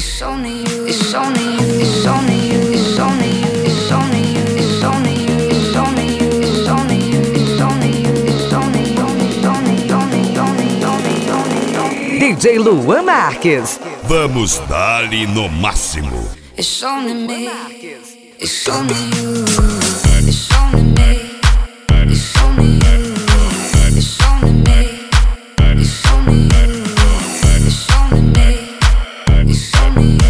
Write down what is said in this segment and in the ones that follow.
It's only you, it's only you, it's only you, it's only you, it's only you, it's only you, it's only you, it's only you, it's only you, it's only you, DJ Luan Marques. Vamos dar-lhe no máximo. It's only me, it's only you, it's only me, it's only you, it's only me, it's only you, it's only me, it's only you.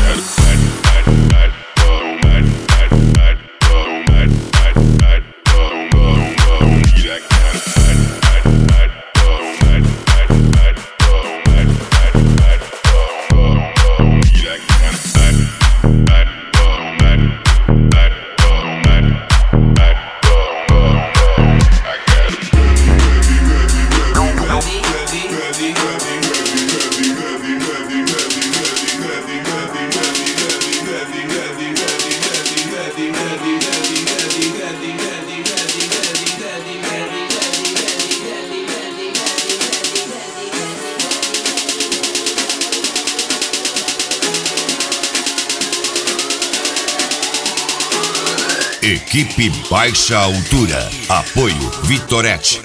Equipe Baixa Altura. Apoio Vitorete.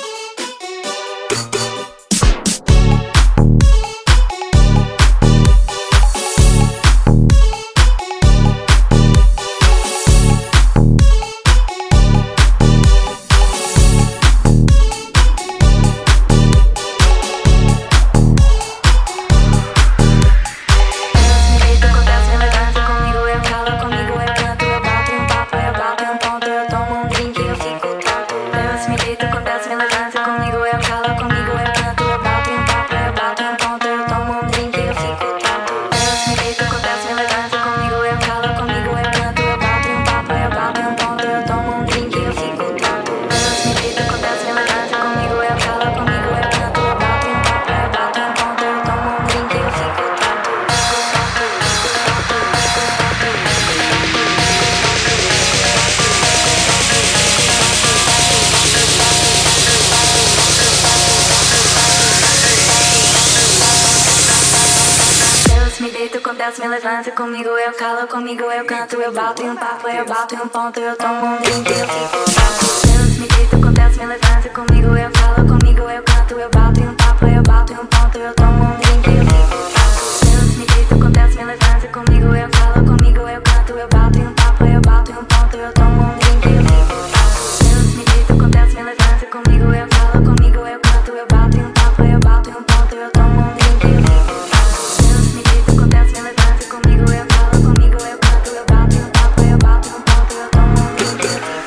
Me levanto comigo, eu calo comigo, eu canto, eu bato em um papo, eu bato em um ponto, eu tomo um drink, eu fico tato. Deus me deita, acontece, me levanta comigo, eu calo comigo, eu canto, eu bato em um papo, eu bato em um ponto, eu tomo um drink, eu fico tato. Deus me deita, acontece, me levanta comigo, eu calo comigo, eu canto, eu bato em um papo, eu bato em um ponto, eu tomo um drink, eu fico tato. Deus me deita, acontece, me levanta comigo, eu calo comigo, eu canto, eu bato em um papo, eu bato em um ponto, eu tomo um drink, eu fico tato. Deus me deita, acontece, me levanta comigo, eu calo comigo, eu canto, eu bato em um papo, eu bato em um ponto, eu tomo um drink, eu fico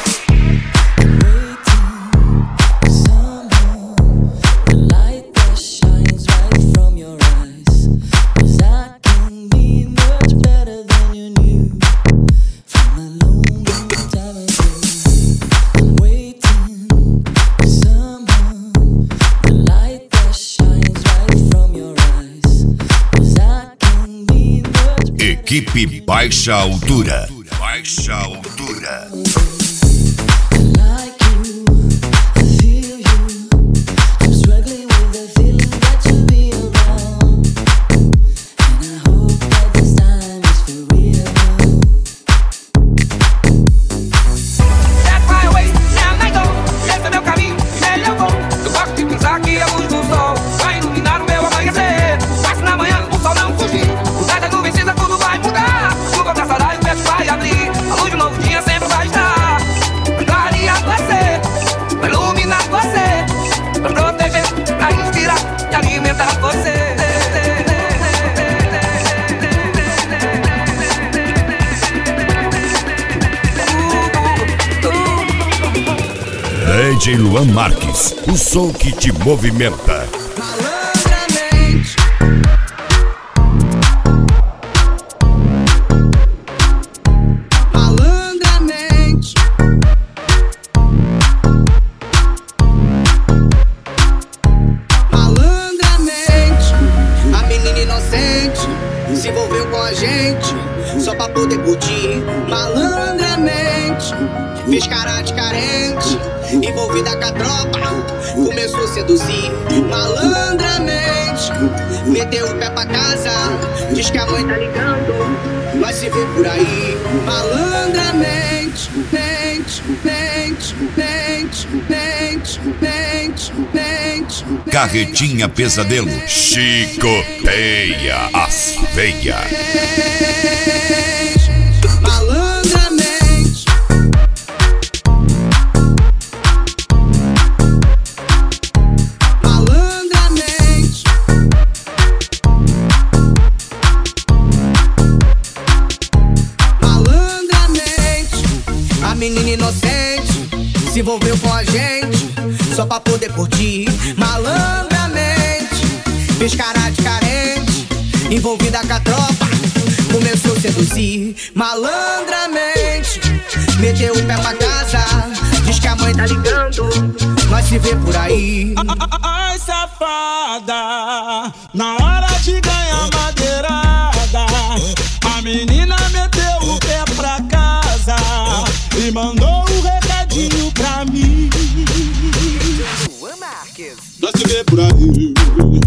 Equipe Baixa Altura. Baixa Altura. DJ Luan Marques, o som que te movimenta. Malandramente, malandramente, a menina inocente se envolveu com a gente só pra poder curtir. Malandramente, fez cara de carente, envolvida com a tropa, começou a seduzir. Malandramente, meteu o pé pra casa, diz que a mãe tá ligando, nós se vê por aí, malandramente, mente, mente, mente, mente, mente, mente. Carretinha Pesadelo, chicoteia as veias. Malandramente, malandramente, malandramente. A menina inocente se envolveu com a gente só pra poder curtir. Malandramente, fez cara de carente, envolvida com a tropa, começou a seduzir. Malandramente, meteu o pé pra casa, diz que a mãe tá ligando, nós se vê por aí. Ai, safada, na hora de ganhar madeirada, a menina meteu o pé pra casa e mandou um recadinho pra mim. Luan Marques. Nós se vê por aí.